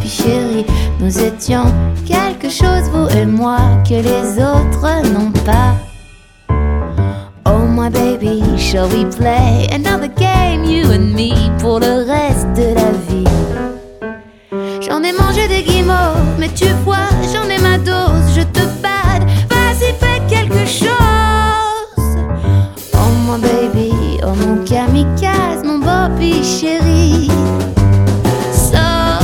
puis chérie, nous étions quelque chose, vous et moi, que les autres n'ont pas. Oh my baby, shall we play another game, you and me, pour le reste de la vie? J'en ai mangé des guimauves, mais tu vois, j'en ai ma dose.